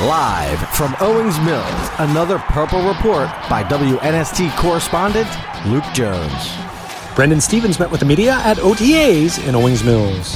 Live from Owings Mills, another Purple Report by WNST correspondent Luke Jones. Brendan Stevens met with the media at OTAs in Owings Mills.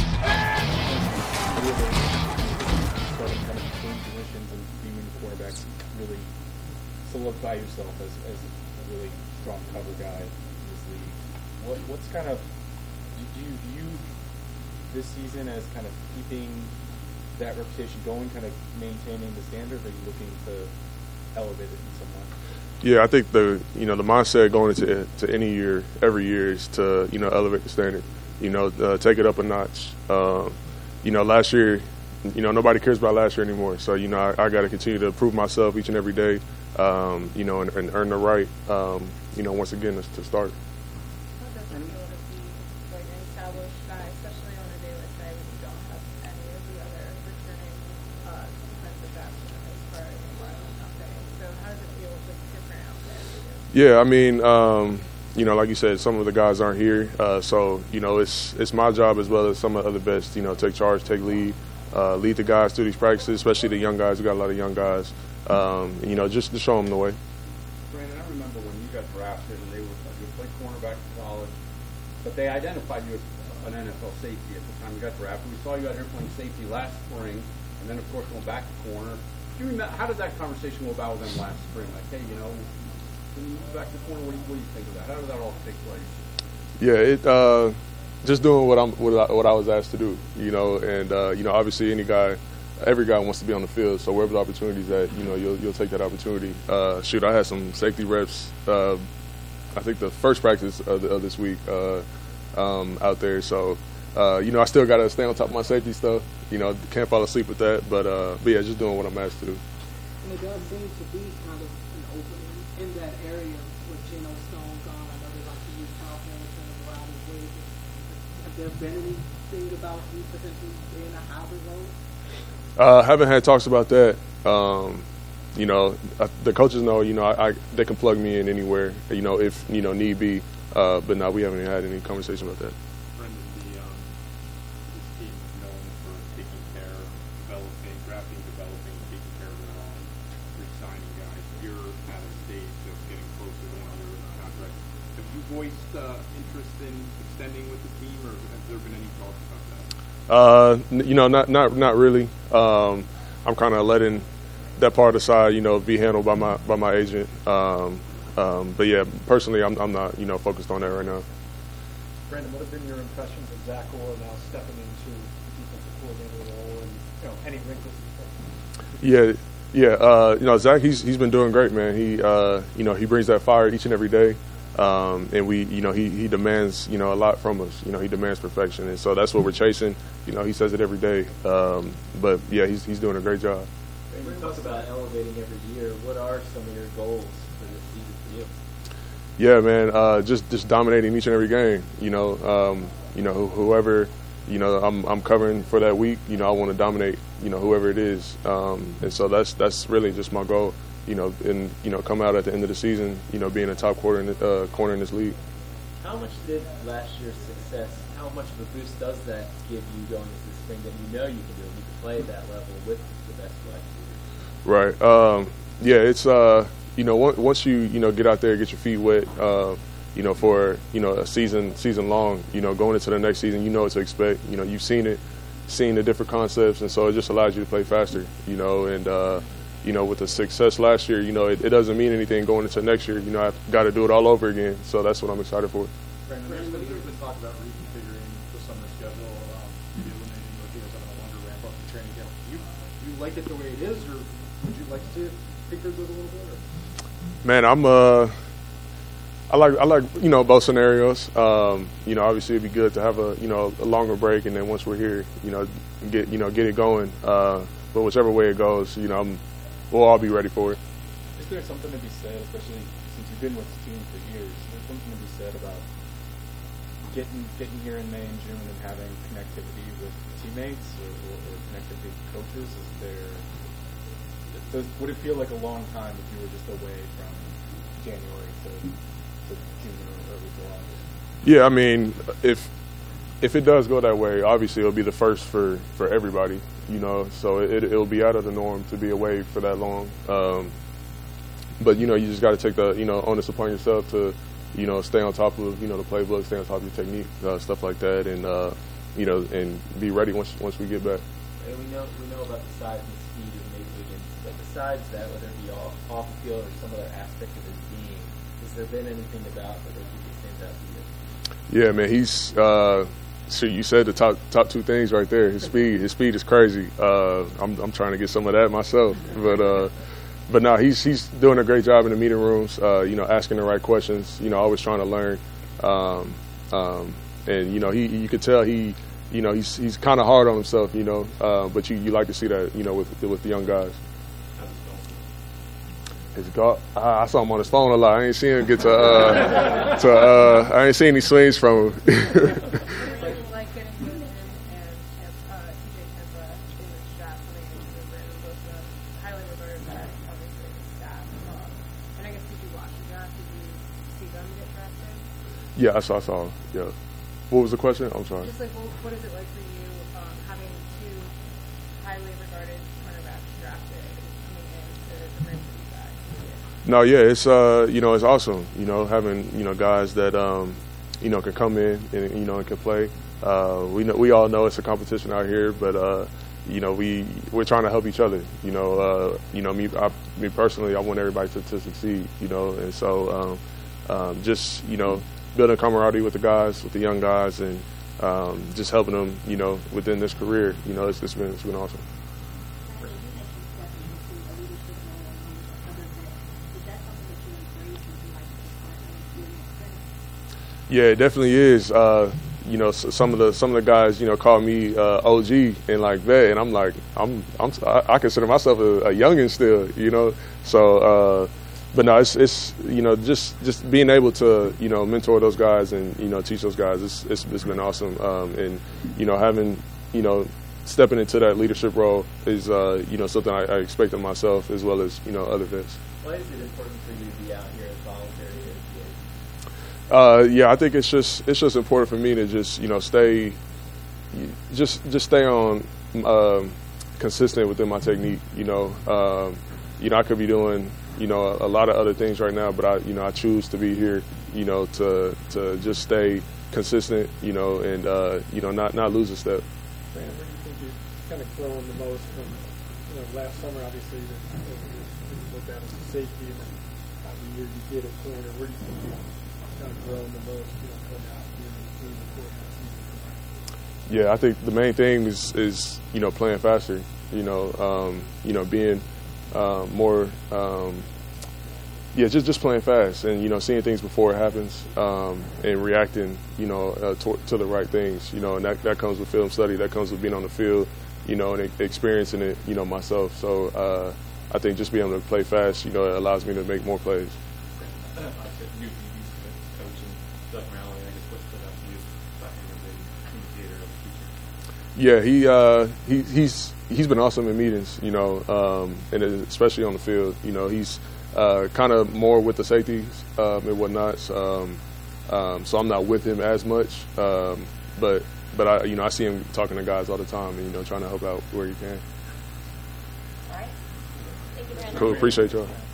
Solidify yourself as a really strong cover guy in this league. What's kind of, do you view this season as kind of keeping that reputation going, kind of maintaining the standard, or are you looking to elevate it in some way? Yeah, I think the mindset going into any year, every year, is to elevate the standard. Take it up a notch. Last year, nobody cares about last year anymore. So I got to continue to prove myself each and every day. And earn the right, once again, to start. How does it feel to be like an established guy, especially on a day like today when you don't have any of the other returning defensive backs for the most part in Marlon out there? So how does it feel like different out there? Yeah, I mean, like you said, some of the guys aren't here, so it's my job as well as some of the other best. Take charge, take lead the guys through these practices, especially the young guys. We got a lot of young guys. Just to show them the way. Brandon, I remember when you got drafted and you played cornerback in college, but they identified you as an NFL safety at the time you got drafted. We saw you out here playing safety last spring, and then of course going back to corner. Do you remember, how did that conversation go about with them last spring? Like, hey, when you move back to corner, what do you think of that? How did that all take place? Yeah, just doing what I was asked to do. And obviously every guy wants to be on the field, so wherever the opportunity is at, you'll take that opportunity. I had some safety reps, I think the first practice of this week out there. So, I still got to stay on top of my safety stuff. Can't fall asleep with that. But yeah, just doing what I'm asked to do. And it does seem to be kind of an opening in that area with Geno Stone gone. I know they like to use Kyle Hamilton and Rodney Williams. Have there been anything about you potentially being a hybrid role? Haven't had talks about that. The coaches know, they can plug me in anywhere, if, need be. But no, we haven't had any conversation about that. Brendan, this team is known for taking care, drafting, developing, taking care of their own, re-signing guys. You're at a stage of getting closer to one of their contracts. Have you voiced interest in extending with the team, or have there been any talks about that? Not really. I'm kind of letting that part of the side, be handled by my agent. But yeah, personally, I'm not, focused on that right now. Brandon, what have been your impressions of Zach Orr now stepping into the defensive coordinator role, and any wrinkles? Yeah. Zach, he's been doing great, man. He brings that fire each and every day. And he demands, a lot from us. He demands perfection, and so that's what we're chasing. He says it every day. But yeah, he's doing a great job. When you talk about elevating every year, what are some of your goals for this season for you? Yeah, man, just dominating each and every game. Whoever I'm covering for that week. I want to dominate. Whoever it is. And so that's really just my goal. Come out at the end of the season, being a top corner in this league. How much did last year's success, how much of a boost does that give you going into the spring that you know you can do it, you can play at that level with the best players? Right. Yeah, it's, once you get out there, get your feet wet, for, a season long, going into the next season, you know what to expect. You've seen the different concepts, and so it just allows you to play faster, and, with the success last year, it doesn't mean anything going into next year. I've got to do it all over again. So that's what I'm excited for. Brandon, there's been talk about reconfiguring the summer schedule, eliminating rotations on a longer ramp up to training camp. Do you like it the way it is, or would you like to see it tinkered with a little bit? Or? Man, I like both scenarios. Obviously it'd be good to have a longer break, and then once we're here, get it going. But whichever way it goes, we'll all be ready for it. Is there something to be said, especially since you've been with the team for years, is there something to be said about getting here in May and June and having connectivity with teammates or connectivity with coaches? Would it feel like a long time if you were just away from January to June or early July? Yeah, I mean, if if it does go that way, obviously it'll be the first for everybody, you know. So it'll be out of the norm to be away for that long. But you know, you just got to take the onus upon yourself to stay on top of the playbook, stay on top of your technique, stuff like that, and and be ready once we get back. And we know about the size and speed of Nate Wiggins, but besides that, whether it be off the field or some other aspect of his being, has there been anything about the rookie that stands out to you? Yeah, man, he's so you said the top two things right there. His speed is crazy. I'm trying to get some of that myself, but no, he's doing a great job in the meeting rooms. Asking the right questions. Always trying to learn. And you could tell he's kind of hard on himself. But you like to see that with the young guys. His golf. I saw him on his phone a lot. I ain't seen him get I ain't seen any swings from him. Yeah, I saw. Yeah. What was the question? I'm sorry. Just what is it like for you having two highly regarded cornerbacks drafted coming into the ranks of you guys? No, yeah, it's it's awesome. Having guys that can come in and can play. We all know it's a competition out here, but we're trying to help each other. Me personally, I want everybody to succeed. And so just building camaraderie with the guys, with the young guys, and just helping them, within this career. It's been awesome. Yeah, it definitely is. Some of the guys, call me OG and like that, and I'm like, I consider myself a youngin' still, So, but no, it's just being able to mentor those guys and teach those guys. It's been awesome, and having stepping into that leadership role is something I expect of myself as well as other vets. Why is it important for you to be out here as voluntary? Yeah, I think it's just important for me to just stay on consistent within my technique. I could be doing a lot of other things right now, but I choose to be here, to just stay consistent, and not lose a step. Brandon, where do you think you've kind of grown the most from last summer? Obviously, you looked at as a safety, and then the year you did at corner. Where do you think you've kind of grown the most? Coming out here in the courthouse season? Yeah, I think the main thing is playing faster. Being more, just playing fast and seeing things before it happens, and reacting, to the right things, and that comes with film study, that comes with being on the field, and experiencing it, myself. So I think just being able to play fast, it allows me to make more plays. Yeah, he's been awesome in meetings, and especially on the field. He's kind of more with the safeties and whatnot. So I'm not with him as much, but I see him talking to guys all the time and trying to help out where he can. All right. Thank you, Brandon. Cool. Appreciate y'all.